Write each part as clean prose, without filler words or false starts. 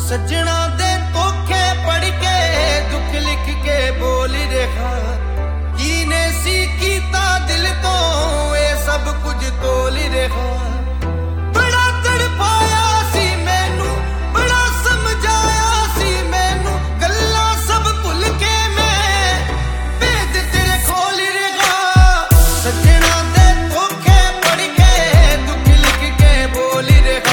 सजना दे धोखे पढ़ के दुख लिख के बोल रहा कीने सी कीता दिल तो ये सब कुछ तोल रहा बड़ा तड़पाया सी मैनू बड़ा समझाया सी मैनू गल्ला सब भुल के मैं भेद तेरे खोल रहा सजना दे धोखे पढ़ के दुख लिख के बोल रहा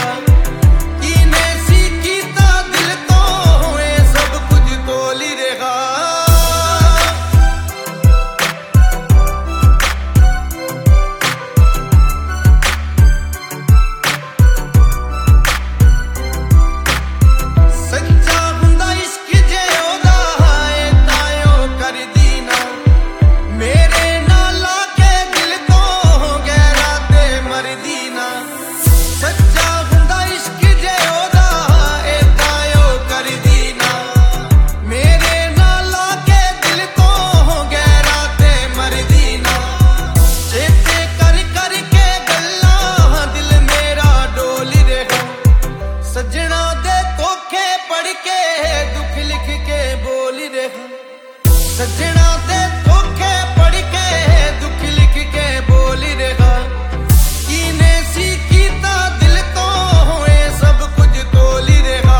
सजना दे धोखे पढ़ के दुख लिख के बोल रहा सजना दे धोखे पढ़ के दुख लिख के बोल रहा कीने सी कीता दिल तो ये सब कुछ तोल रहा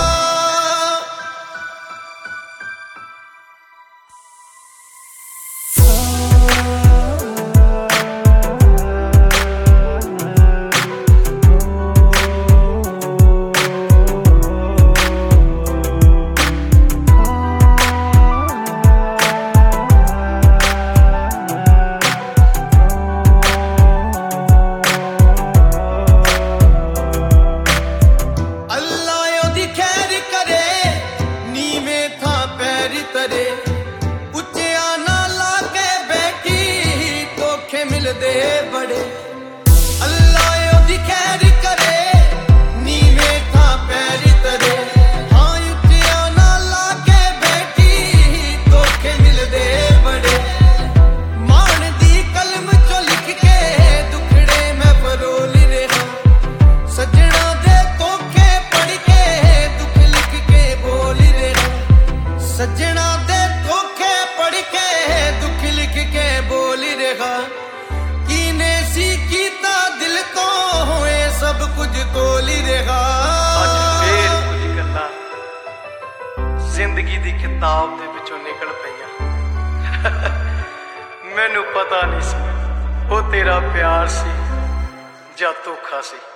दे बड़े अल्लाह ओदी खैर करे नीवे था पैर तरे हाँ उठिया ना लाके बैठी धोखे मिलदे बड़े मान दी कलम चो लिख के दुखड़े मैं फरोल रहा सजना दे धोखे पढ़ के दुख लिख के बोल रहा सजना दे धोखे पढ़ के दुख लिख के बोल रहा कीने सी कीता दिल तो होए सब कुछ तोल रहा अज फिर कुछ गल्लां जिंदगी दी किताब दे विचों निकल पईयां मैनू पता नहीं सी वो तेरा प्यार सी जां धोखा सी।